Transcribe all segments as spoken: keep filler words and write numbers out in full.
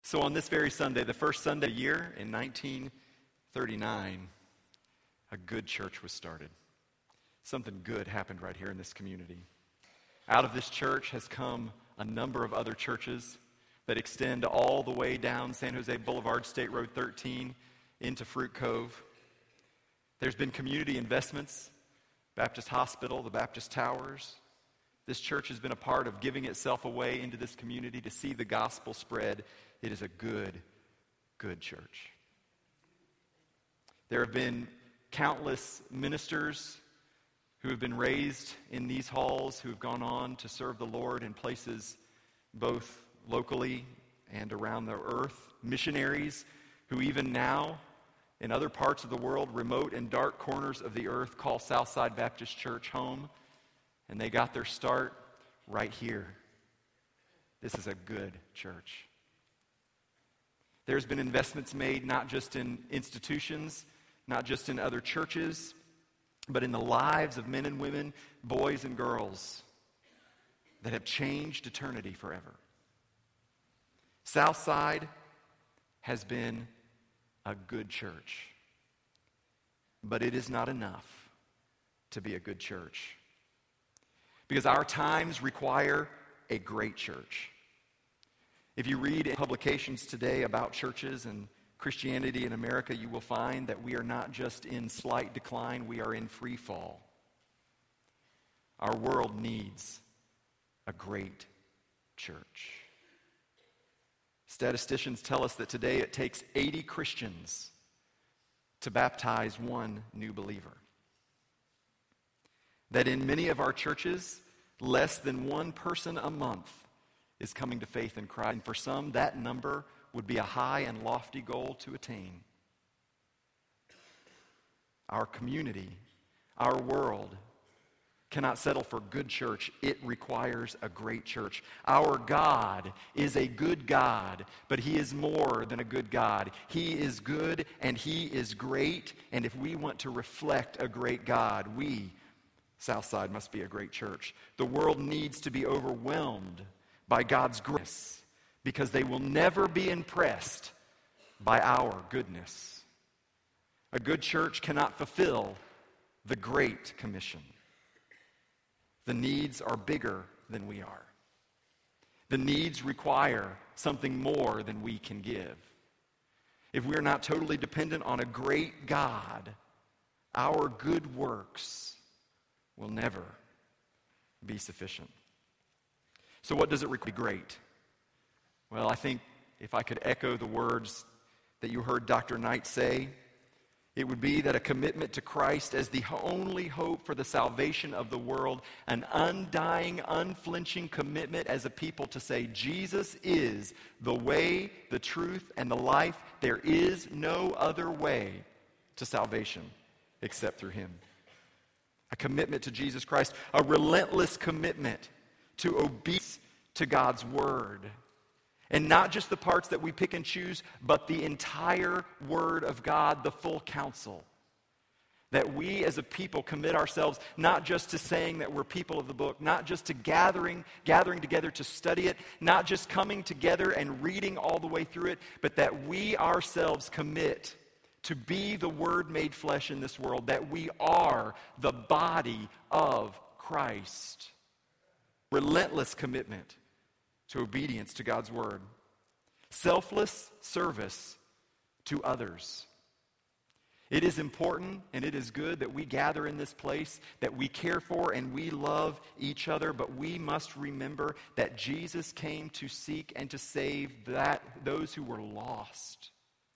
So on this very Sunday, the first Sunday of the year in nineteen thirty-nine, a good church was started. Something good happened right here in this community. Out of this church has come a number of other churches that extend all the way down San Jose Boulevard, State Road thirteen, into Fruit Cove. There's been community investments, Baptist Hospital, the Baptist Towers. This church has been a part of giving itself away into this community to see the gospel spread. It is a good, good church. There have been countless ministers who have been raised in these halls, who have gone on to serve the Lord in places both locally and around the earth. Missionaries who even now, in other parts of the world, remote and dark corners of the earth, call Southside Baptist Church home. And they got their start right here. This is a good church. There's been investments made not just in institutions, not just in other churches, but in the lives of men and women, boys and girls that have changed eternity forever. Southside has been a good church, but it is not enough to be a good church. Because our times require a great church. If you read in publications today about churches and Christianity in America, you will find that we are not just in slight decline, we are in free fall. Our world needs a great church. Statisticians tell us that today it takes eighty Christians to baptize one new believer. That in many of our churches, less than one person a month is coming to faith in Christ. And for some, that number would be a high and lofty goal to attain. Our community, our world, cannot settle for good church. It requires a great church. Our God is a good God, but He is more than a good God. He is good and He is great, and if we want to reflect a great God, we, Southside, must be a great church. The world needs to be overwhelmed by God's grace because they will never be impressed by our goodness. A good church cannot fulfill the Great Commission. The needs are bigger than we are. The needs require something more than we can give. If we are not totally dependent on a great God, our good works will never be sufficient. So what does it require to be great? Well, I think if I could echo the words that you heard Doctor Knight say, it would be that a commitment to Christ as the only hope for the salvation of the world, an undying, unflinching commitment as a people to say, Jesus is the way, the truth, and the life. There is no other way to salvation except through Him. A commitment to Jesus Christ, a relentless commitment to obedience to God's Word. And not just the parts that we pick and choose, but the entire Word of God, the full counsel. That we as a people commit ourselves not just to saying that we're people of the book, not just to gathering, gathering together to study it, not just coming together and reading all the way through it, but that we ourselves commit to be the Word made flesh in this world, that we are the body of Christ. Relentless commitment to obedience to God's Word. Selfless service to others. It is important and it is good that we gather in this place, that we care for and we love each other, but we must remember that Jesus came to seek and to save that those who were lost.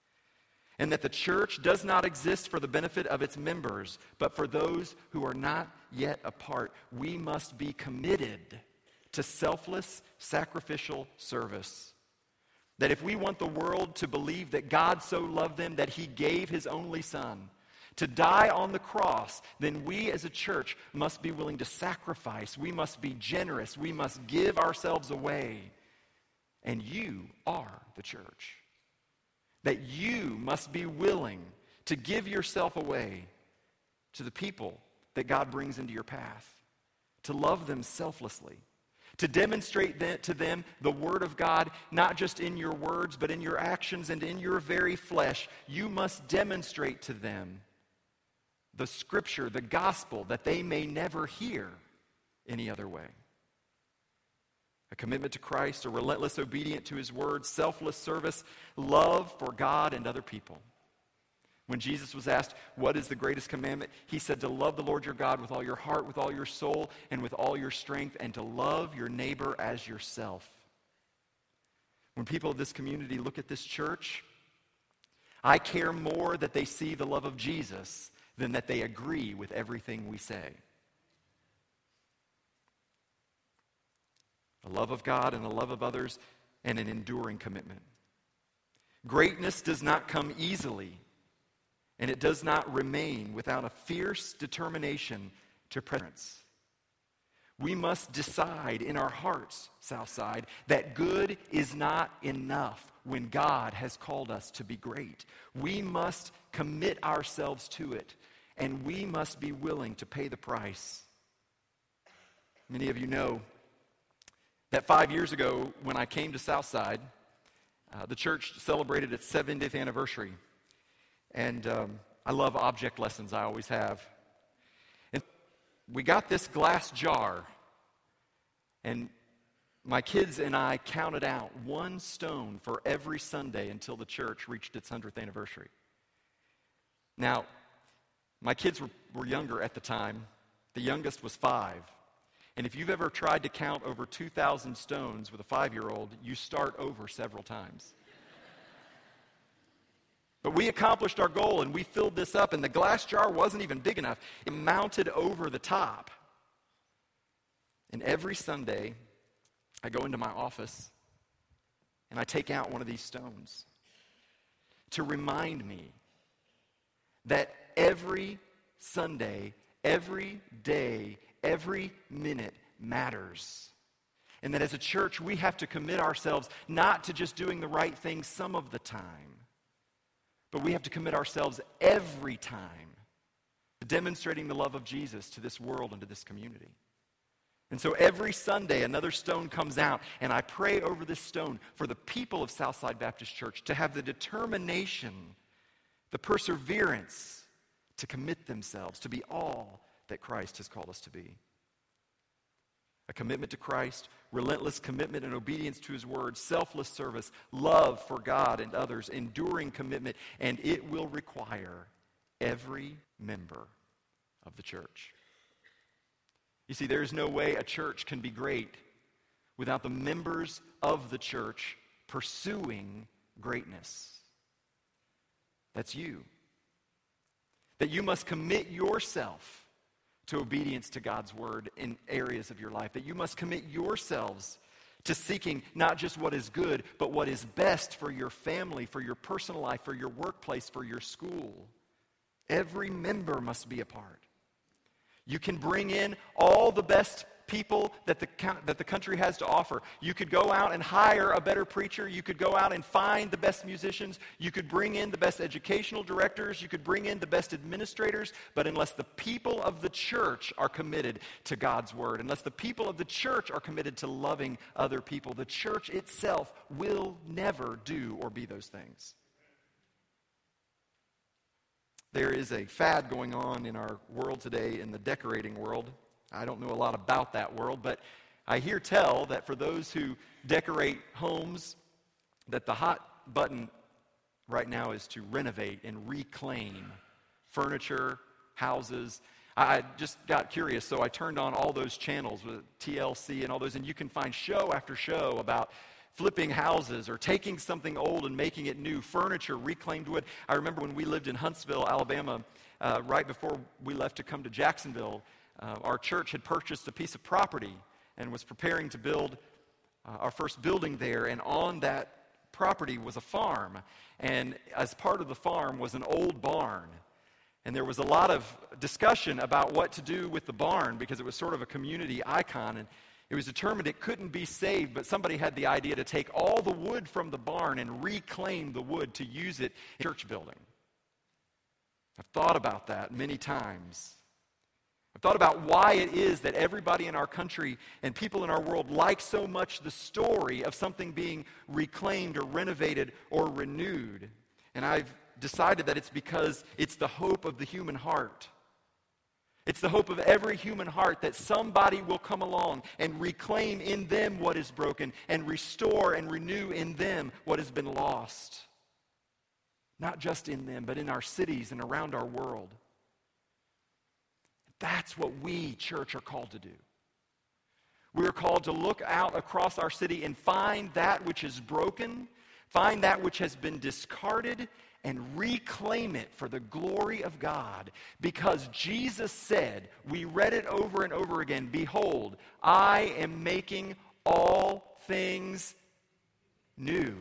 And that the church does not exist for the benefit of its members, but for those who are not yet a part. We must be committed to selfless, sacrificial service. That if we want the world to believe that God so loved them that He gave His only Son to die on the cross, then we as a church must be willing to sacrifice. We must be generous. We must give ourselves away. And you are the church. That you must be willing to give yourself away to the people that God brings into your path, to love them selflessly, To demonstrate that to them the Word of God, not just in your words, but in your actions and in your very flesh. You must demonstrate to them the Scripture, the gospel, that they may never hear any other way. A commitment to Christ, a relentless obedience to His Word, selfless service, love for God and other people. When Jesus was asked, what is the greatest commandment? He said to love the Lord your God with all your heart, with all your soul, and with all your strength, and to love your neighbor as yourself. When people of this community look at this church, I care more that they see the love of Jesus than that they agree with everything we say. A love of God and a love of others and an enduring commitment. Greatness does not come easily. And it does not remain without a fierce determination to presence. We must decide in our hearts, Southside, that good is not enough when God has called us to be great. We must commit ourselves to it, and we must be willing to pay the price. Many of you know that five years ago when I came to Southside, uh, the church celebrated its seventieth anniversary. And um, I love object lessons, I always have. And we got this glass jar, and my kids and I counted out one stone for every Sunday until the church reached its hundredth anniversary. Now, my kids were, were younger at the time. The youngest was five. And if you've ever tried to count over two thousand stones with a five-year-old, you start over several times. But we accomplished our goal, and we filled this up, and the glass jar wasn't even big enough. It mounted over the top. And every Sunday, I go into my office, and I take out one of these stones to remind me that every Sunday, every day, every minute matters. And that as a church, we have to commit ourselves not to just doing the right thing some of the time, but we have to commit ourselves every time to demonstrating the love of Jesus to this world and to this community. And so every Sunday, another stone comes out, and I pray over this stone for the people of Southside Baptist Church to have the determination, the perseverance to commit themselves to be all that Christ has called us to be. A commitment to Christ, relentless commitment and obedience to His Word, selfless service, love for God and others, enduring commitment, and it will require every member of the church. You see, there is no way a church can be great without the members of the church pursuing greatness. That's you. That you must commit yourself to obedience to God's Word in areas of your life. That you must commit yourselves to seeking not just what is good, but what is best for your family, for your personal life, for your workplace, for your school. Every member must be a part. You can bring in all the best people that the, that the country has to offer. You could go out and hire a better preacher. You could go out and find the best musicians. You could bring in the best educational directors. You could bring in the best administrators. But unless the people of the church are committed to God's Word, unless the people of the church are committed to loving other people, the church itself will never do or be those things. There is a fad going on in our world today, in the decorating world. I don't know a lot about that world, but I hear tell that for those who decorate homes, that the hot button right now is to renovate and reclaim furniture, houses. I just got curious, so I turned on all those channels with T L C and all those, and you can find show after show about flipping houses or taking something old and making it new, furniture, reclaimed wood. I remember when we lived in Huntsville, Alabama, uh, right before we left to come to Jacksonville, uh, our church had purchased a piece of property and was preparing to build uh, our first building there, and on that property was a farm, and as part of the farm was an old barn. And there was a lot of discussion about what to do with the barn because it was sort of a community icon, and it was determined it couldn't be saved, but somebody had the idea to take all the wood from the barn and reclaim the wood to use it in a church building. I've thought about that many times. I've thought about why it is that everybody in our country and people in our world like so much the story of something being reclaimed or renovated or renewed. And I've decided that it's because it's the hope of the human heart. It's the hope of every human heart that somebody will come along and reclaim in them what is broken and restore and renew in them what has been lost. Not just in them, but in our cities and around our world. That's what we, church, are called to do. We are called to look out across our city and find that which is broken, find that which has been discarded, and reclaim it for the glory of God. Because Jesus said, we read it over and over again, behold, I am making all things new.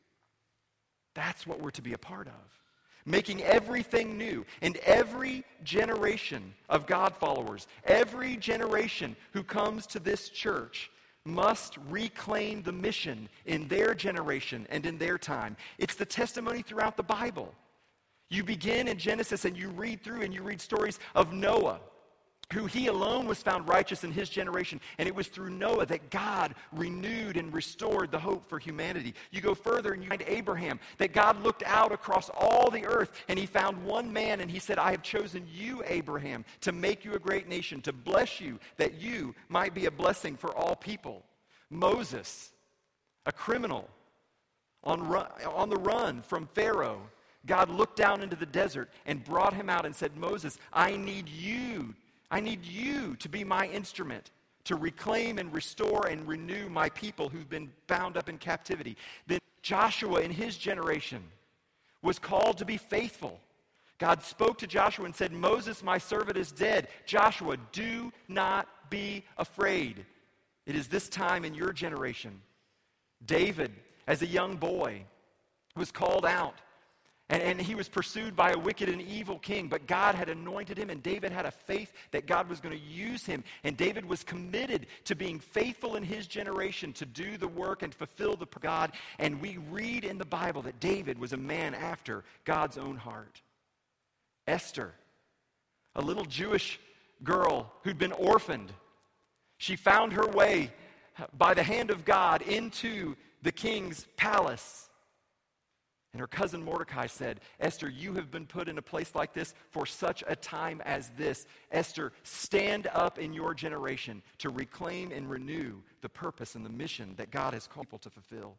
That's what we're to be a part of. Making everything new. And every generation of God followers, every generation who comes to this church must reclaim the mission in their generation and in their time. It's the testimony throughout the Bible. You begin in Genesis and you read through and you read stories of Noah, who he alone was found righteous in his generation. And it was through Noah that God renewed and restored the hope for humanity. You go further and you find Abraham, that God looked out across all the earth and he found one man and he said, I have chosen you, Abraham, to make you a great nation, to bless you, that you might be a blessing for all people. Moses, a criminal on, run, on the run from Pharaoh, God looked down into the desert and brought him out and said, Moses, I need you I need you to be my instrument to reclaim and restore and renew my people who've been bound up in captivity. Then Joshua in his generation was called to be faithful. God spoke to Joshua and said, Moses, my servant, is dead. Joshua, do not be afraid. It is this time in your generation. David, as a young boy, was called out. And, and he was pursued by a wicked and evil king, but God had anointed him, and David had a faith that God was going to use him. And David was committed to being faithful in his generation to do the work and fulfill the God. And we read in the Bible that David was a man after God's own heart. Esther, a little Jewish girl who'd been orphaned. She found her way by the hand of God into the king's palace. And her cousin Mordecai said, Esther, you have been put in a place like this for such a time as this. Esther, stand up in your generation to reclaim and renew the purpose and the mission that God has called people to fulfill.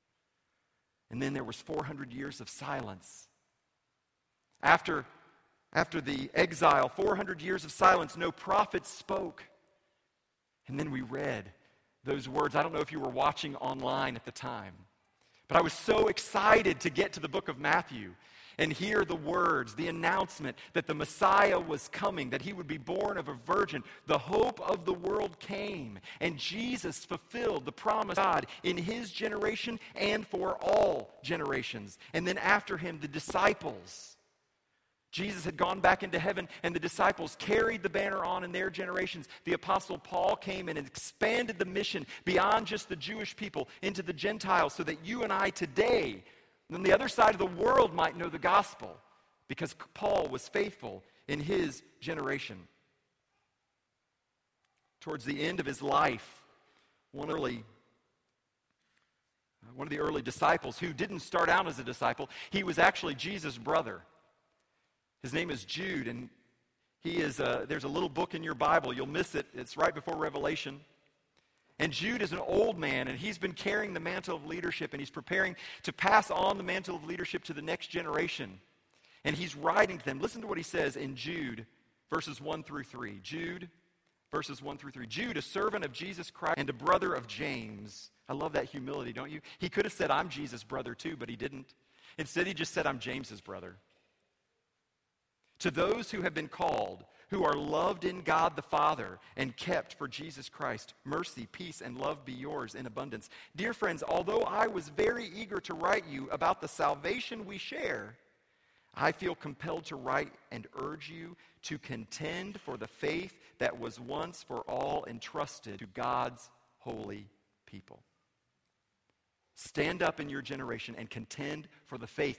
And then there was four hundred years of silence. After, after the exile, four hundred years of silence, no prophet spoke. And then we read those words. I don't know if you were watching online at the time, but I was so excited to get to the book of Matthew and hear the words, the announcement that the Messiah was coming, that he would be born of a virgin. The hope of the world came, and Jesus fulfilled the promise of God in his generation and for all generations. And then after him, the disciples. Jesus had gone back into heaven, and the disciples carried the banner on in their generations. The apostle Paul came and expanded the mission beyond just the Jewish people into the Gentiles, so that you and I today, on the other side of the world, might know the gospel, because Paul was faithful in his generation. Towards the end of his life, one early one of the early disciples, who didn't start out as a disciple, he was actually Jesus' brother. His name is Jude, and he is. A, there's a little book in your Bible. You'll miss it. It's right before Revelation. And Jude is an old man, and he's been carrying the mantle of leadership, and he's preparing to pass on the mantle of leadership to the next generation. And he's writing to them. Listen to what he says in Jude, verses one through three. Jude, verses one through three. Jude, a servant of Jesus Christ and a brother of James. I love that humility, don't you? He could have said, I'm Jesus' brother too, but he didn't. Instead, he just said, I'm James's brother. To those who have been called, who are loved in God the Father and kept for Jesus Christ, mercy, peace, and love be yours in abundance. Dear friends, although I was very eager to write you about the salvation we share, I feel compelled to write and urge you to contend for the faith that was once for all entrusted to God's holy people. Stand up in your generation and contend for the faith.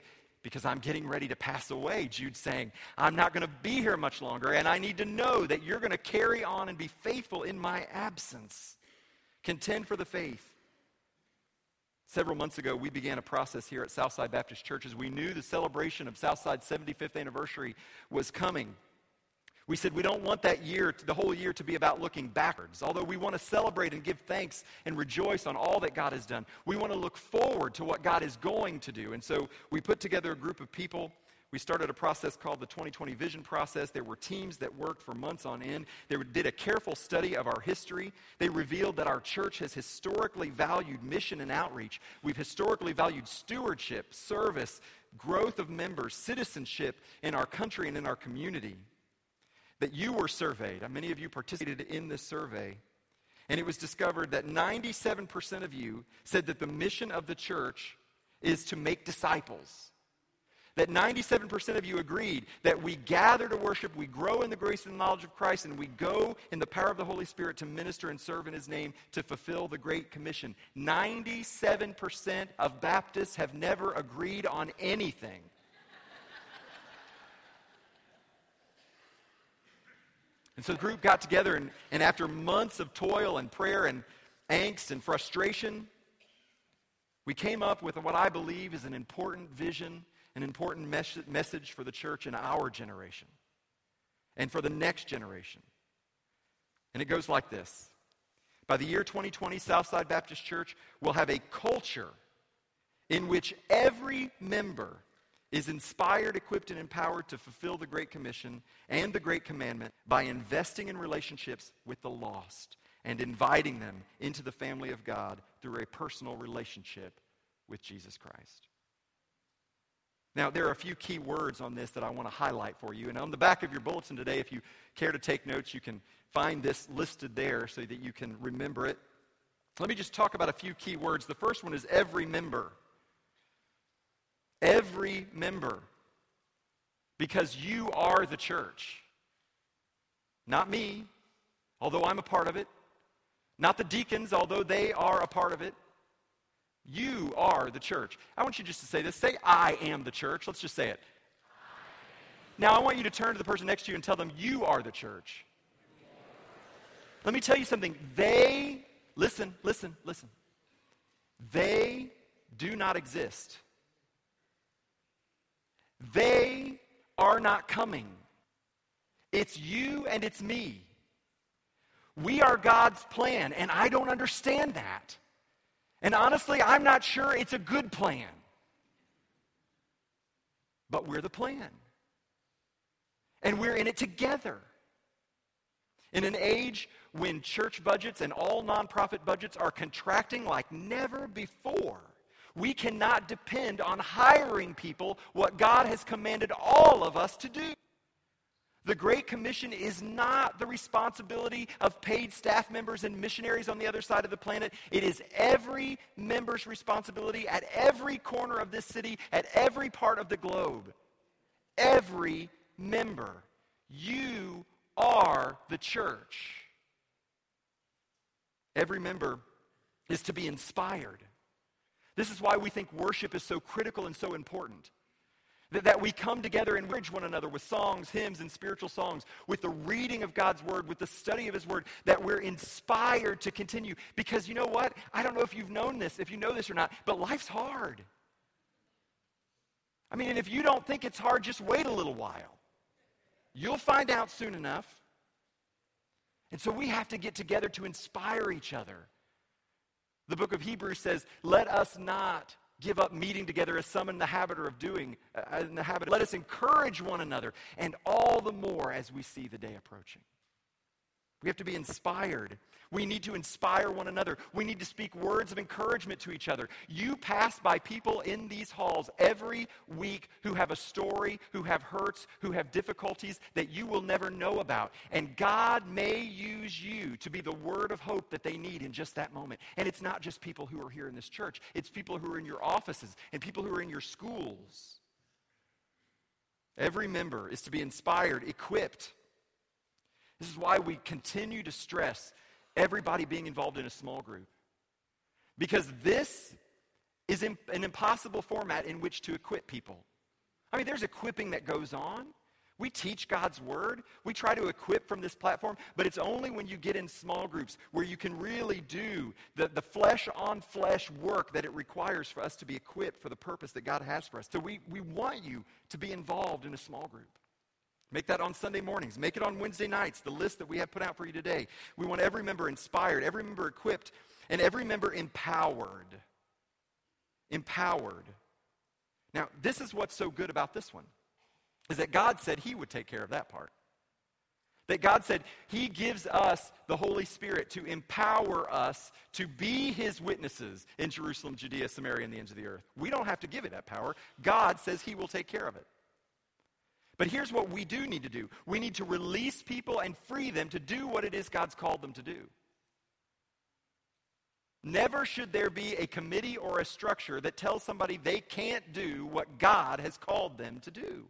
because I'm getting ready to pass away. Jude's saying, I'm not going to be here much longer, and I need to know that you're going to carry on and be faithful in my absence. Contend for the faith. Several months ago, we began a process here at Southside Baptist Church as we knew the celebration of Southside's seventy-fifth anniversary was coming. We said we don't want that year, the whole year, to be about looking backwards. Although we want to celebrate and give thanks and rejoice on all that God has done, we want to look forward to what God is going to do. And so we put together a group of people. We started a process called the twenty twenty Vision Process. There were teams that worked for months on end. They did a careful study of our history. They revealed that our church has historically valued mission and outreach. We've historically valued stewardship, service, growth of members, citizenship in our country and in our community. That you were surveyed. Many of you participated in this survey. And it was discovered that ninety-seven percent of you said that the mission of the church is to make disciples. That ninety-seven percent of you agreed that we gather to worship, we grow in the grace and knowledge of Christ, and we go in the power of the Holy Spirit to minister and serve in His name to fulfill the Great Commission. ninety-seven percent of Baptists have never agreed on anything. And so the group got together, and, and after months of toil and prayer and angst and frustration, we came up with what I believe is an important vision, an important mes- message for the church in our generation and for the next generation. And it goes like this. By the year twenty twenty, Southside Baptist Church will have a culture in which every member is inspired, equipped, and empowered to fulfill the Great Commission and the Great Commandment by investing in relationships with the lost and inviting them into the family of God through a personal relationship with Jesus Christ. Now, there are a few key words on this that I want to highlight for you. And on the back of your bulletin today, if you care to take notes, you can find this listed there so that you can remember it. Let me just talk about a few key words. The first one is every member. Every member. Because you are the church. Not me, although I'm a part of it. Not the deacons, although they are a part of it. You are the church. I want you just to say this. Say, I am the church. Let's just say it. Now, I want you to turn to the person next to you and tell them, you are the church. Let me tell you something. They, listen, listen, listen. They do not exist. They are not coming. It's you and it's me. We are God's plan, and I don't understand that. And honestly, I'm not sure it's a good plan. But we're the plan. And we're in it together. In an age when church budgets and all nonprofit budgets are contracting like never before, we cannot depend on hiring people what God has commanded all of us to do. The Great Commission is not the responsibility of paid staff members and missionaries on the other side of the planet. It is every member's responsibility at every corner of this city, at every part of the globe. Every member. You are the church. Every member is to be inspired. This is why we think worship is so critical and so important. That, that we come together and encourage one another with songs, hymns, and spiritual songs, with the reading of God's Word, with the study of His Word, that we're inspired to continue. Because you know what? I don't know if you've known this, if you know this or not, but life's hard. I mean, and if you don't think it's hard, just wait a little while. You'll find out soon enough. And so we have to get together to inspire each other. The book of Hebrews says, let us not give up meeting together as some in the habit are of doing. Uh, in the habit. Let us encourage one another, and all the more as we see the day approaching. We have to be inspired. We need to inspire one another. We need to speak words of encouragement to each other. You pass by people in these halls every week who have a story, who have hurts, who have difficulties that you will never know about. And God may use you to be the word of hope that they need in just that moment. And it's not just people who are here in this church. It's people who are in your offices and people who are in your schools. Every member is to be inspired, equipped. This is why we continue to stress everybody being involved in a small group. Because this is an impossible format in which to equip people. I mean, there's equipping that goes on. We teach God's word. We try to equip from this platform, but it's only when you get in small groups where you can really do the, the flesh-on-flesh work that it requires for us to be equipped for the purpose that God has for us. So we, we want you to be involved in a small group. Make that on Sunday mornings. Make it on Wednesday nights, the list that we have put out for you today. We want every member inspired, every member equipped, and every member empowered. Empowered. Now, this is what's so good about this one, is that God said he would take care of that part. That God said he gives us the Holy Spirit to empower us to be his witnesses in Jerusalem, Judea, Samaria, and the ends of the earth. We don't have to give it that power. God says he will take care of it. But here's what we do need to do. We need to release people and free them to do what it is God's called them to do. Never should there be a committee or a structure that tells somebody they can't do what God has called them to do.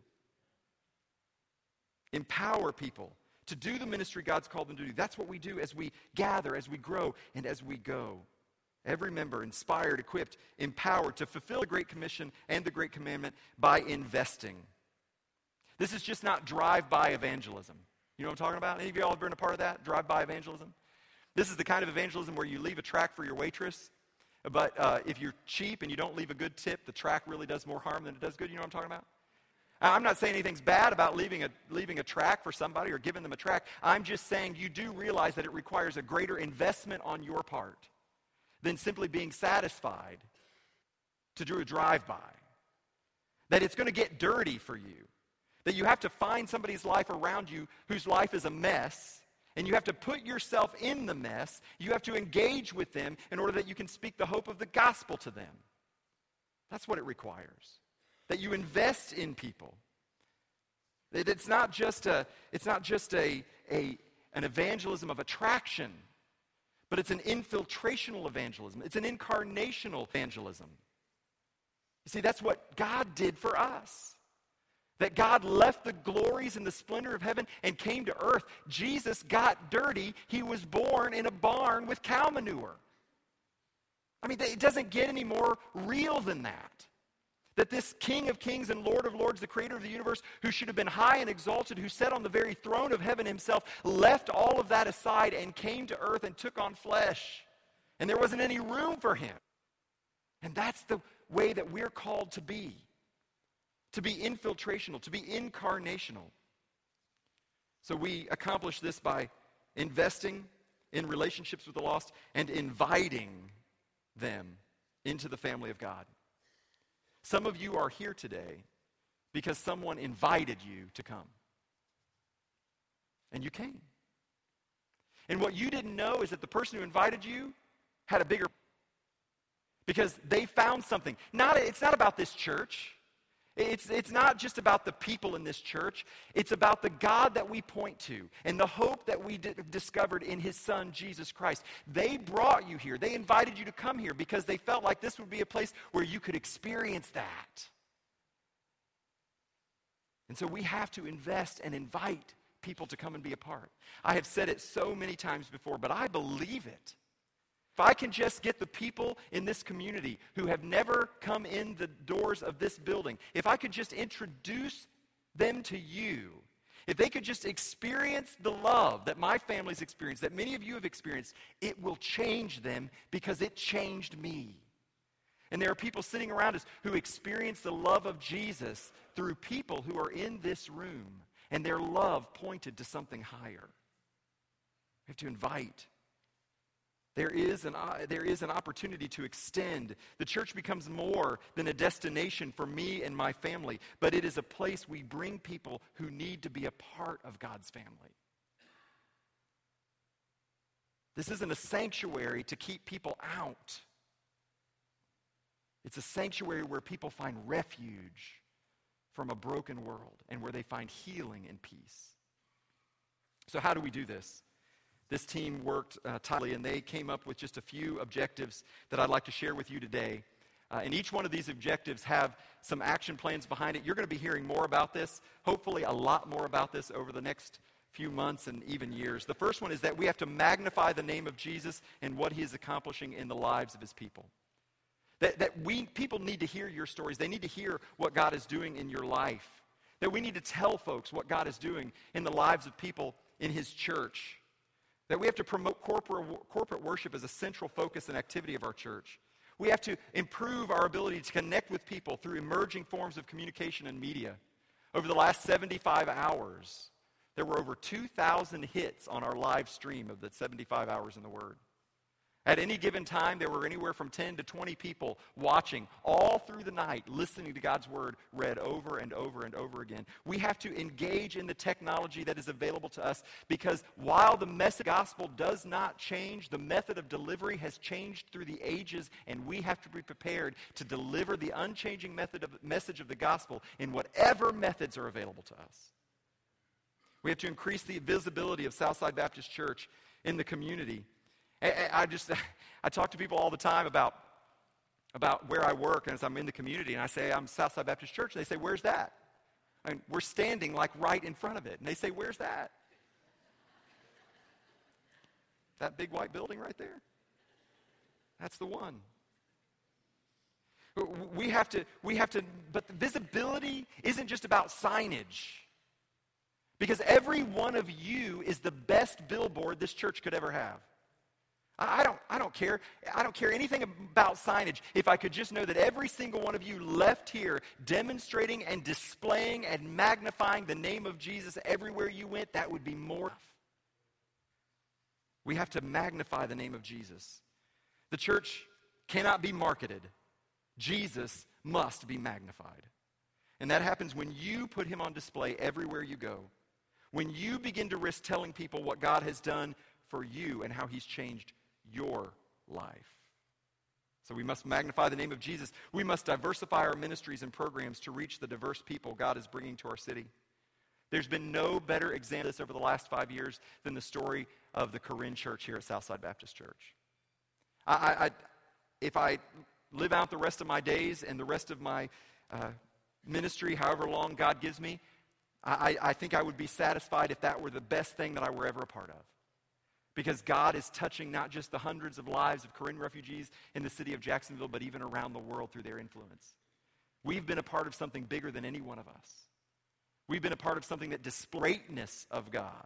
Empower people to do the ministry God's called them to do. That's what we do as we gather, as we grow, and as we go. Every member inspired, equipped, empowered to fulfill the Great Commission and the Great Commandment by investing. This is just not drive-by evangelism. You know what I'm talking about? Any of you all have been a part of that? Drive-by evangelism? This is the kind of evangelism where you leave a tract for your waitress, but uh, if you're cheap and you don't leave a good tip, the tract really does more harm than it does good. You know what I'm talking about? I'm not saying anything's bad about leaving a, leaving a tract for somebody or giving them a tract. I'm just saying you do realize that it requires a greater investment on your part than simply being satisfied to do a drive-by. That it's going to get dirty for you. That you have to find somebody's life around you whose life is a mess, and you have to put yourself in the mess. You have to engage with them in order that you can speak the hope of the gospel to them. That's what it requires. That you invest in people. That it's not just a, it's not just a, a an evangelism of attraction, but it's an infiltrational evangelism. It's an incarnational evangelism. You see, that's what God did for us. That God left the glories and the splendor of heaven and came to earth. Jesus got dirty. He was born in a barn with cow manure. I mean, it doesn't get any more real than that. That this King of Kings and Lord of Lords, the creator of the universe, who should have been high and exalted, who sat on the very throne of heaven himself, left all of that aside and came to earth and took on flesh. And there wasn't any room for him. And that's the way that we're called to be. To be infiltrational, to be incarnational. So we accomplish this by investing in relationships with the lost and inviting them into the family of God. Some of you are here today because someone invited you to come. And you came. And what you didn't know is that the person who invited you had a bigger, because they found something. Not, it's not about this church. It's, it's not just about the people in this church. It's about the God that we point to and the hope that we d- discovered in his son, Jesus Christ. They brought you here. They invited you to come here because they felt like this would be a place where you could experience that. And so we have to invest and invite people to come and be a part. I have said it so many times before, but I believe it. If I can just get the people in this community who have never come in the doors of this building, if I could just introduce them to you, if they could just experience the love that my family's experienced, that many of you have experienced, it will change them because it changed me. And there are people sitting around us who experience the love of Jesus through people who are in this room, and their love pointed to something higher. We have to invite. There is, an, uh, there is an opportunity to extend. The church becomes more than a destination for me and my family, but it is a place we bring people who need to be a part of God's family. This isn't a sanctuary to keep people out. It's a sanctuary where people find refuge from a broken world and where they find healing and peace. So how do we do this? This team worked uh, tightly, and they came up with just a few objectives that I'd like to share with you today. Uh, and each one of these objectives have some action plans behind it. You're going to be hearing more about this, hopefully a lot more about this over the next few months and even years. The first one is that we have to magnify the name of Jesus and what he is accomplishing in the lives of his people. That, that we, people need to hear your stories. They need to hear what God is doing in your life. That we need to tell folks what God is doing in the lives of people in his church. That we have to promote corporate, corporate worship as a central focus and activity of our church. We have to improve our ability to connect with people through emerging forms of communication and media. Over the last seventy-five hours, there were over two thousand hits on our live stream of the seventy-five hours in the Word. At any given time, there were anywhere from ten to twenty people watching all through the night, listening to God's Word read over and over and over again. We have to engage in the technology that is available to us because while the message of the gospel does not change, the method of delivery has changed through the ages, and we have to be prepared to deliver the unchanging method of, message of the gospel in whatever methods are available to us. We have to increase the visibility of Southside Baptist Church in the community. I just, I talk to people all the time about, about where I work, and as I'm in the community, and I say, I'm Southside Baptist Church, and they say, where's that? I mean, we're standing like right in front of it, and they say, where's that? That big white building right there? That's the one. We have to, we have to, but the visibility isn't just about signage. Because every one of you is the best billboard this church could ever have. I don't, I don't care. I don't care anything about signage. If I could just know that every single one of you left here demonstrating and displaying and magnifying the name of Jesus everywhere you went, that would be more. We have to magnify the name of Jesus. The church cannot be marketed. Jesus must be magnified. And that happens when you put him on display everywhere you go. When you begin to risk telling people what God has done for you and how he's changed your life. So we must magnify the name of Jesus. We must diversify our ministries and programs to reach the diverse people God is bringing to our city. There's been no better example of this over the last five years than the story of the Corinne Church here at Southside Baptist Church. I, I, if I live out the rest of my days and the rest of my uh, ministry, however long God gives me, I, I think I would be satisfied if that were the best thing that I were ever a part of. Because God is touching not just the hundreds of lives of Korean refugees in the city of Jacksonville, but even around the world through their influence. We've been a part of something bigger than any one of us. We've been a part of something that displays the greatness of God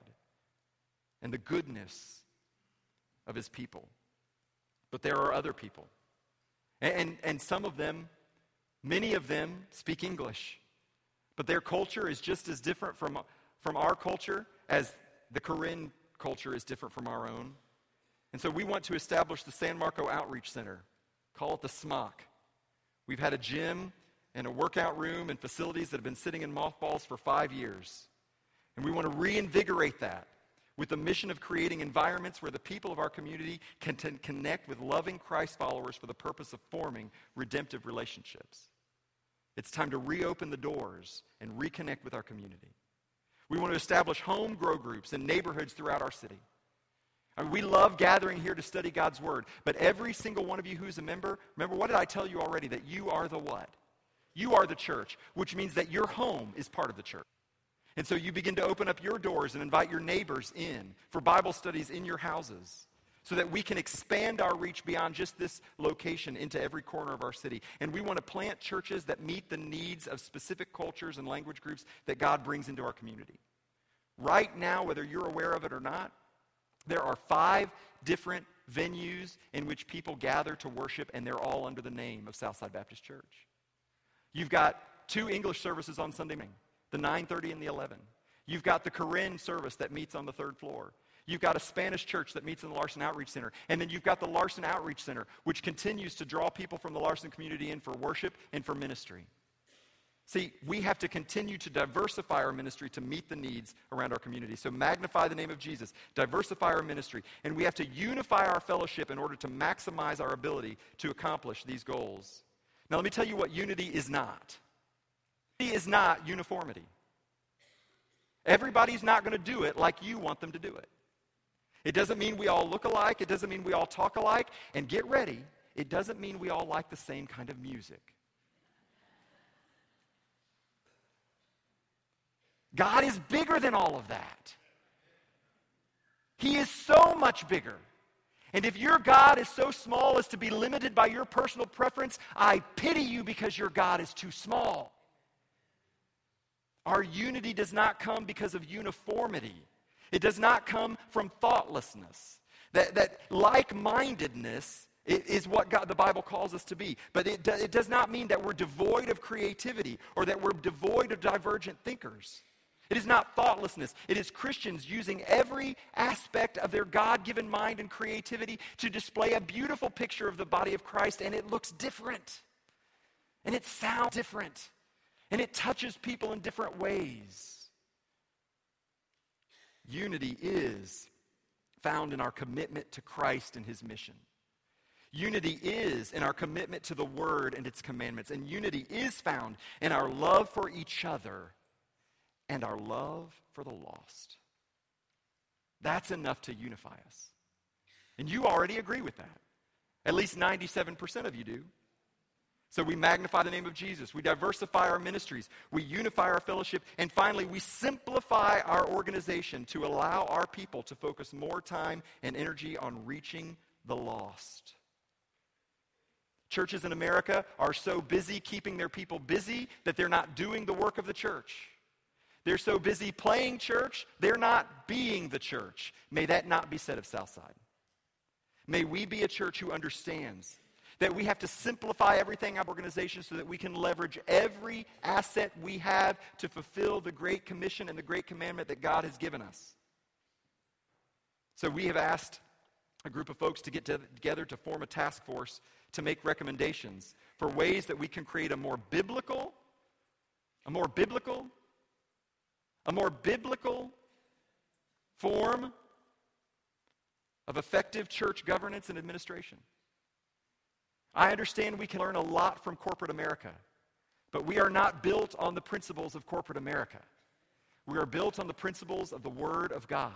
and the goodness of his people. But there are other people. And, and, and some of them, many of them speak English. But their culture is just as different from, from our culture as the Korean culture is different from our own. And so we want to establish the San Marco Outreach Center. Call it the S M O C. We've had a gym and a workout room and facilities that have been sitting in mothballs for five years. And we want to reinvigorate that with the mission of creating environments where the people of our community can t- connect with loving Christ followers for the purpose of forming redemptive relationships. It's time to reopen the doors and reconnect with our community. We want to establish home grow groups in neighborhoods throughout our city. I mean, we love gathering here to study God's Word, but every single one of you who's a member, remember, what did I tell you already? That you are the what? You are the church, which means that your home is part of the church. And so you begin to open up your doors and invite your neighbors in for Bible studies in your houses so that we can expand our reach beyond just this location into every corner of our city. And we want to plant churches that meet the needs of specific cultures and language groups that God brings into our community. Right now, whether you're aware of it or not, there are five different venues in which people gather to worship, and they're all under the name of Southside Baptist Church. You've got two English services on Sunday morning, the nine thirty and the eleven. You've got the Korean service that meets on the third floor. You've got a Spanish church that meets in the Larson Outreach Center. And then you've got the Larson Outreach Center, which continues to draw people from the Larson community in for worship and for ministry. See, we have to continue to diversify our ministry to meet the needs around our community. So magnify the name of Jesus, diversify our ministry, and we have to unify our fellowship in order to maximize our ability to accomplish these goals. Now let me tell you what unity is not. Unity is not uniformity. Everybody's not going to do it like you want them to do it. It doesn't mean we all look alike. It doesn't mean we all talk alike. And get ready, it doesn't mean we all like the same kind of music. God is bigger than all of that. He is so much bigger. And if your God is so small as to be limited by your personal preference, I pity you because your God is too small. Our unity does not come because of uniformity. It does not come from thoughtlessness. That, that like-mindedness is what God, the Bible calls us to be. But it, do, it does not mean that we're devoid of creativity or that we're devoid of divergent thinkers. It is not thoughtlessness. It is Christians using every aspect of their God-given mind and creativity to display a beautiful picture of the body of Christ, and it looks different. And it sounds different. And it touches people in different ways. Unity is found in our commitment to Christ and his mission. Unity is in our commitment to the Word and its commandments. And unity is found in our love for each other and our love for the lost. That's enough to unify us. And you already agree with that. At least ninety-seven percent of you do. So we magnify the name of Jesus. We diversify our ministries. We unify our fellowship. And finally, we simplify our organization to allow our people to focus more time and energy on reaching the lost. Churches in America are so busy keeping their people busy that they're not doing the work of the church. They're so busy playing church, they're not being the church. May that not be said of Southside. May we be a church who understands that we have to simplify everything in our organization so that we can leverage every asset we have to fulfill the Great Commission and the Great Commandment that God has given us. So we have asked a group of folks to get to, together to form a task force to make recommendations for ways that we can create a more biblical, a more biblical, a more biblical form of effective church governance and administration. I understand we can learn a lot from corporate America, but we are not built on the principles of corporate America. We are built on the principles of the Word of God.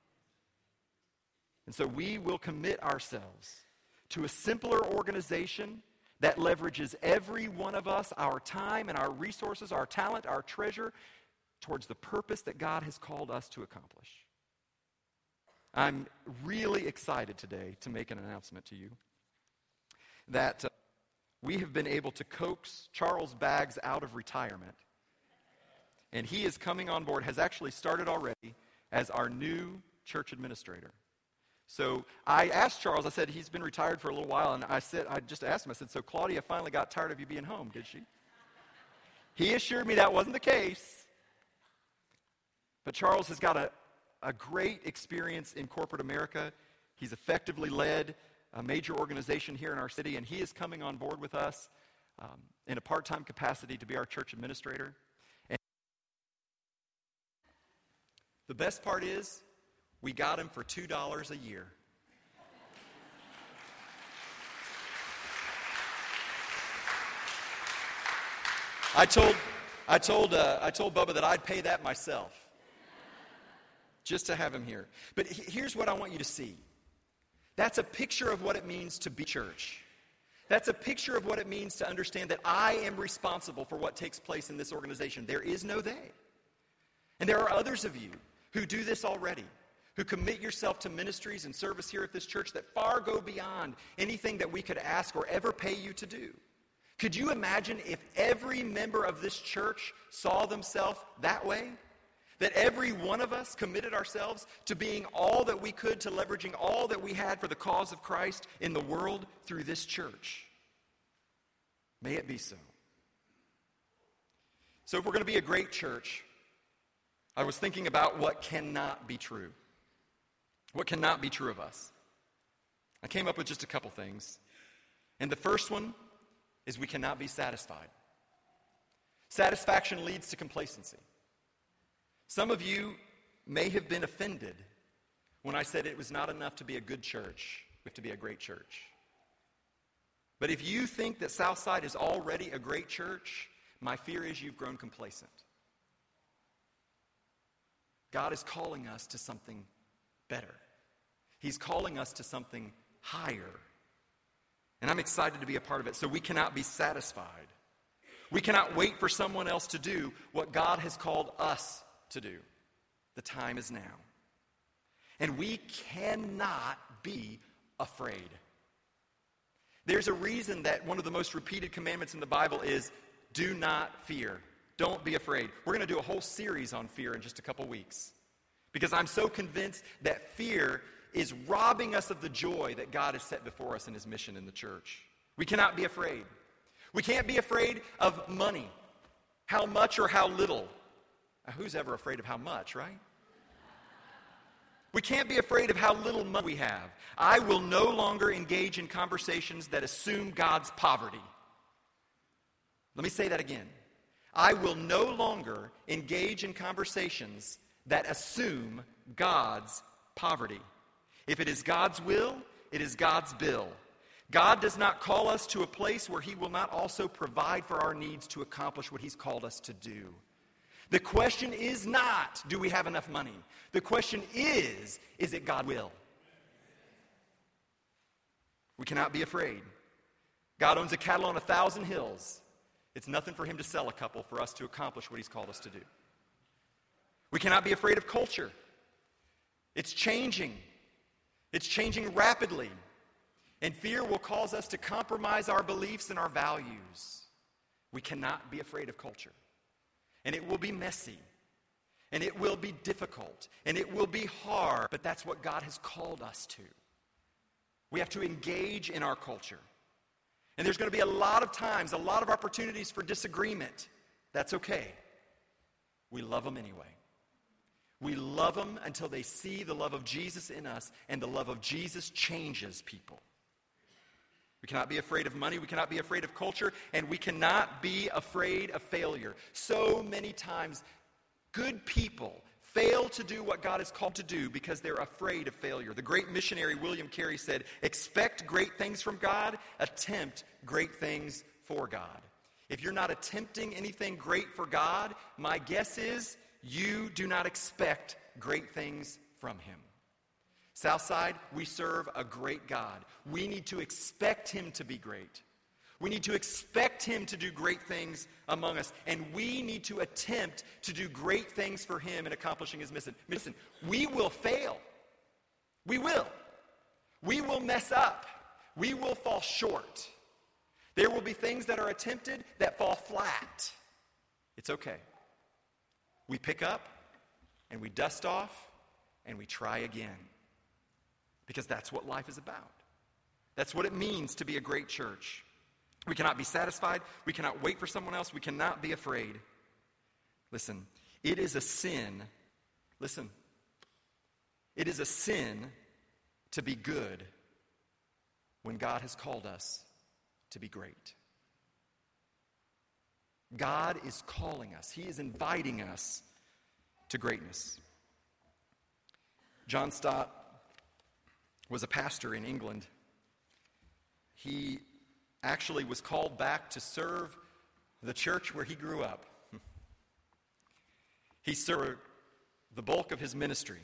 And so we will commit ourselves to a simpler organization that leverages every one of us, our time and our resources, our talent, our treasure, towards the purpose that God has called us to accomplish. I'm really excited today to make an announcement to you that uh, we have been able to coax Charles Baggs out of retirement. And he is coming on board, has actually started already, as our new church administrator. So I asked Charles, I said, he's been retired for a little while, and I said, I just asked him, I said, so Claudia finally got tired of you being home, did she? He assured me that wasn't the case. But Charles has got a, a great experience in corporate America. He's effectively led a major organization here in our city, and he is coming on board with us um, in a part-time capacity to be our church administrator. And the best part is, we got him for two dollars a year. I told, I told, uh, I told Bubba that I'd pay that myself, just to have him here. But here's what I want you to see. That's a picture of what it means to be church. That's a picture of what it means to understand that I am responsible for what takes place in this organization. There is no they. And there are others of you who do this already, who commit yourself to ministries and service here at this church that far go beyond anything that we could ask or ever pay you to do. Could you imagine if every member of this church saw themselves that way? That every one of us committed ourselves to being all that we could, to leveraging all that we had for the cause of Christ in the world through this church. May it be so. So if we're going to be a great church, I was thinking about what cannot be true. What cannot be true of us. I came up with just a couple things. And the first one is we cannot be satisfied. Satisfaction leads to complacency. Some of you may have been offended when I said it was not enough to be a good church. We have to be a great church. But if you think that Southside is already a great church, my fear is you've grown complacent. God is calling us to something better. He's calling us to something higher. And I'm excited to be a part of it. So we cannot be satisfied. We cannot wait for someone else to do what God has called us to do. The time is now. And we cannot be afraid. There's a reason that one of the most repeated commandments in the Bible is do not fear. Don't be afraid. We're going to do a whole series on fear in just a couple weeks. Because I'm so convinced that fear is robbing us of the joy that God has set before us in his mission in the church. We cannot be afraid. We can't be afraid of money. How much or how little? Now, who's ever afraid of how much, right? We can't be afraid of how little money we have. I will no longer engage in conversations that assume God's poverty. Let me say that again. I will no longer engage in conversations that assume God's poverty. If it is God's will, it is God's bill. God does not call us to a place where he will not also provide for our needs to accomplish what he's called us to do. The question is not, do we have enough money? The question is, is it God's will? We cannot be afraid. God owns a cattle on a thousand hills. It's nothing for him to sell a couple for us to accomplish what he's called us to do. We cannot be afraid of culture. It's changing. It's changing rapidly. And fear will cause us to compromise our beliefs and our values. We cannot be afraid of culture. And it will be messy. And it will be difficult. And it will be hard. But that's what God has called us to. We have to engage in our culture. And there's going to be a lot of times, a lot of opportunities for disagreement. That's okay. We love them anyway. We love them until they see the love of Jesus in us, and the love of Jesus changes people. We cannot be afraid of money. We cannot be afraid of culture. And we cannot be afraid of failure. So many times, good people fail to do what God has called to do because they're afraid of failure. The great missionary William Carey said, expect great things from God, attempt great things for God. If you're not attempting anything great for God, my guess is you do not expect great things from him. Southside, we serve a great God. We need to expect him to be great. We need to expect him to do great things among us. And we need to attempt to do great things for him in accomplishing his mission. Listen, we will fail. We will. We will mess up. We will fall short. There will be things that are attempted that fall flat. It's okay. We pick up and we dust off and we try again. Because that's what life is about. That's what it means to be a great church. We cannot be satisfied. We cannot wait for someone else. We cannot be afraid. Listen, it is a sin. Listen, it is a sin to be good when God has called us to be great. God is calling us. He is inviting us to greatness. John Stott was a pastor in England. He actually was called back to serve the church where he grew up. He served the bulk of his ministry,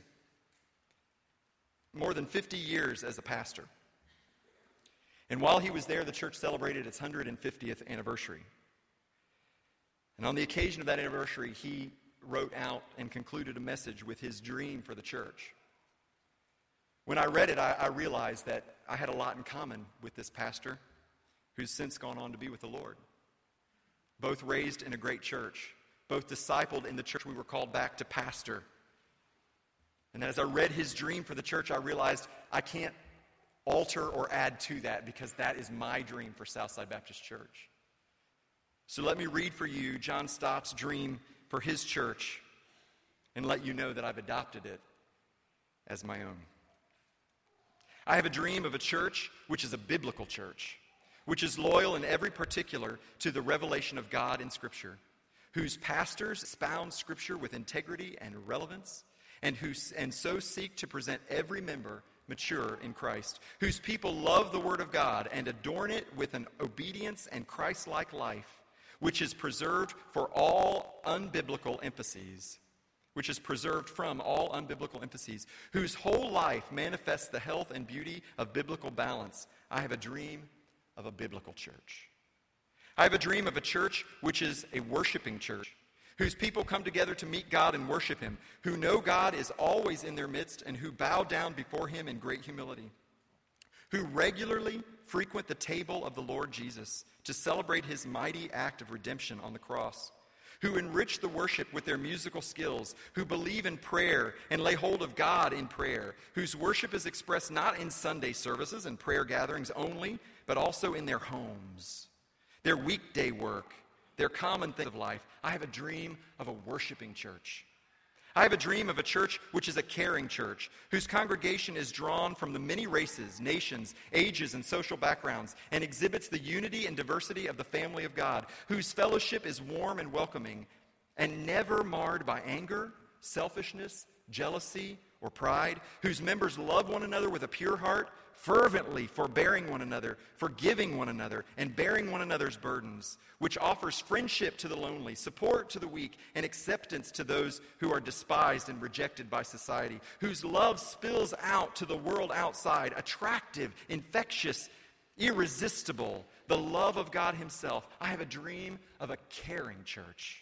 more than fifty years as a pastor. And while he was there, the church celebrated its one hundred fiftieth anniversary. And on the occasion of that anniversary, he wrote out and concluded a message with his dream for the church. When I read it, I, I realized that I had a lot in common with this pastor who's since gone on to be with the Lord. Both raised in a great church, both discipled in the church we were called back to pastor. And as I read his dream for the church, I realized I can't alter or add to that because that is my dream for Southside Baptist Church. So let me read for you John Stott's dream for his church and let you know that I've adopted it as my own. I have a dream of a church which is a biblical church, which is loyal in every particular to the revelation of God in Scripture, whose pastors expound Scripture with integrity and relevance, and who and so seek to present every member mature in Christ, whose people love the Word of God and adorn it with an obedience and Christ-like life, which is preserved for all unbiblical emphases, which is preserved from all unbiblical emphases, whose whole life manifests the health and beauty of biblical balance. I have a dream of a biblical church. I have a dream of a church which is a worshiping church, whose people come together to meet God and worship him, who know God is always in their midst and who bow down before him in great humility, who regularly frequent the table of the Lord Jesus to celebrate his mighty act of redemption on the cross, who enrich the worship with their musical skills, who believe in prayer and lay hold of God in prayer, whose worship is expressed not in Sunday services and prayer gatherings only, but also in their homes, their weekday work, their common things of life. I have a dream of a worshiping church. I have a dream of a church which is a caring church, whose congregation is drawn from the many races, nations, ages, and social backgrounds, and exhibits the unity and diversity of the family of God, whose fellowship is warm and welcoming, and never marred by anger, selfishness, jealousy, or pride, whose members love one another with a pure heart, fervently forbearing one another, forgiving one another, and bearing one another's burdens, which offers friendship to the lonely, support to the weak, and acceptance to those who are despised and rejected by society, whose love spills out to the world outside, attractive, infectious, irresistible, the love of God himself. I have a dream of a caring church.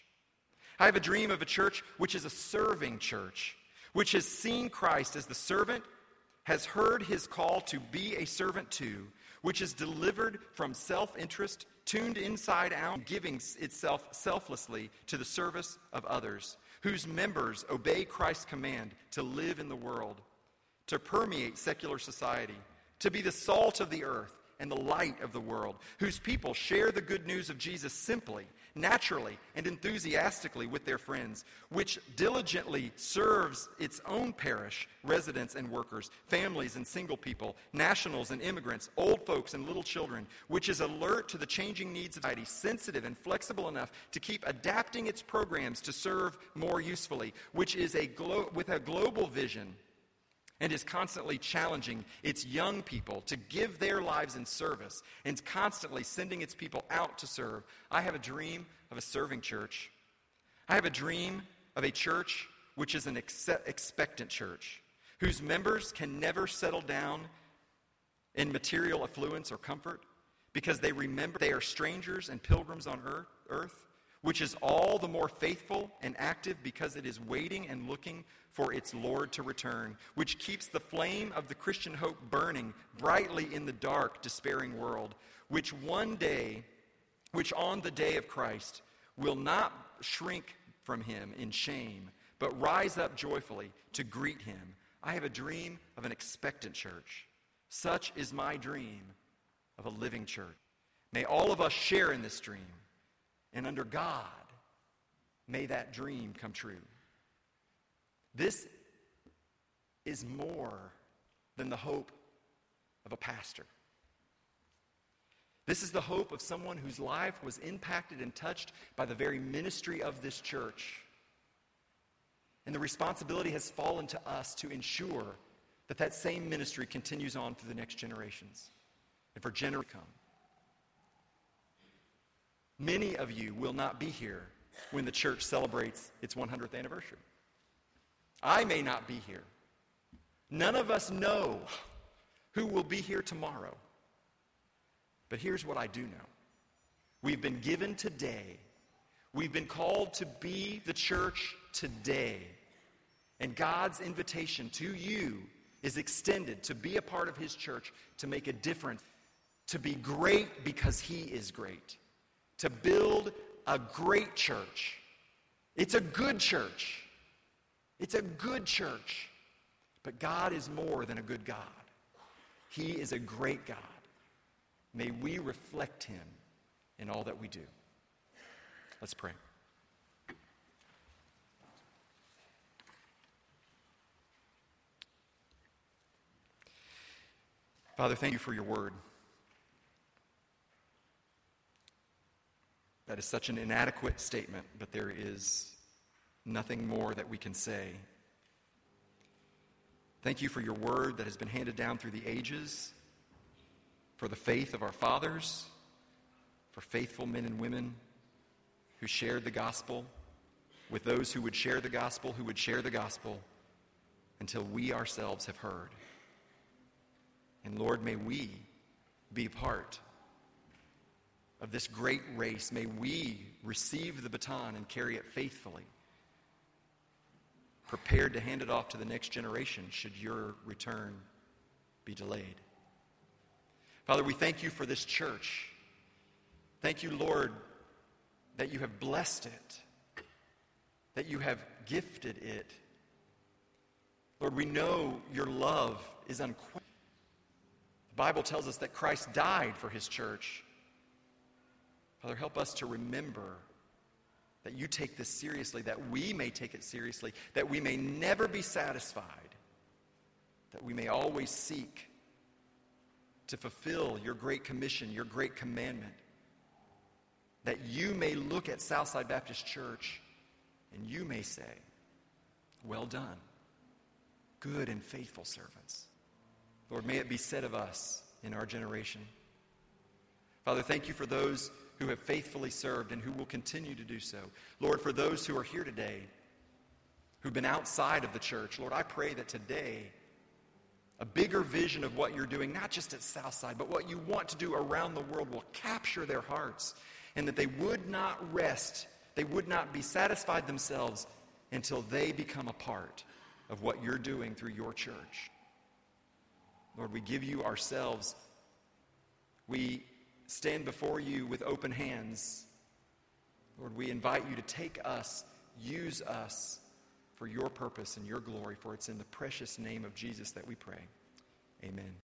I have a dream of a church which is a serving church, which has seen Christ as the servant, has heard his call to be a servant too, which is delivered from self-interest, tuned inside out, giving itself selflessly to the service of others, whose members obey Christ's command to live in the world, to permeate secular society, to be the salt of the earth and the light of the world, whose people share the good news of Jesus simply, naturally, and enthusiastically with their friends, which diligently serves its own parish, residents and workers, families and single people, nationals and immigrants, old folks and little children, which is alert to the changing needs of society, sensitive and flexible enough to keep adapting its programs to serve more usefully, which is a glo- with a global vision, and is constantly challenging its young people to give their lives in service and constantly sending its people out to serve. I have a dream of a serving church. I have a dream of a church which is an ex- expectant church, whose members can never settle down in material affluence or comfort because they remember they are strangers and pilgrims on earth, earth, which is all the more faithful and active because it is waiting and looking for its Lord to return, which keeps the flame of the Christian hope burning brightly in the dark, despairing world, which one day, which on the day of Christ will not shrink from him in shame, but rise up joyfully to greet him. I have a dream of an expectant church. Such is my dream of a living church. May all of us share in this dream, and under God, may that dream come true. This is more than the hope of a pastor. This is the hope of someone whose life was impacted and touched by the very ministry of this church. And the responsibility has fallen to us to ensure that that same ministry continues on through the next generations and for generations to come. Many of you will not be here when the church celebrates its one hundredth anniversary. I may not be here. None of us know who will be here tomorrow. But here's what I do know. We've been given today. We've been called to be the church today. And God's invitation to you is extended to be a part of his church, to make a difference, to be great because he is great, to build a great church. It's a good church. It's a good church. But God is more than a good God. He is a great God. May we reflect him in all that we do. Let's pray. Father, thank you for your word. That is such an inadequate statement, but there is nothing more that we can say. Thank you for your word that has been handed down through the ages, for the faith of our fathers, for faithful men and women who shared the gospel with those who would share the gospel, who would share the gospel until we ourselves have heard. And Lord, may we be part of this great race. May we receive the baton and carry it faithfully, prepared to hand it off to the next generation should your return be delayed. Father, we thank you for this church. Thank you, Lord, that you have blessed it, that you have gifted it. Lord, we know your love is unquestionable. The Bible tells us that Christ died for his church. Father, help us to remember that you take this seriously, that we may take it seriously, that we may never be satisfied, that we may always seek to fulfill your great commission, your great commandment, that you may look at Southside Baptist Church and you may say, well done, good and faithful servants. Lord, may it be said of us in our generation. Father, thank you for those who have faithfully served and who will continue to do so. Lord, for those who are here today, who've been outside of the church, Lord, I pray that today a bigger vision of what you're doing, not just at Southside, but what you want to do around the world will capture their hearts, and that they would not rest, they would not be satisfied themselves until they become a part of what you're doing through your church. Lord, we give you ourselves. We stand before you with open hands. Lord, we invite you to take us, use us for your purpose and your glory, for it's in the precious name of Jesus that we pray. Amen.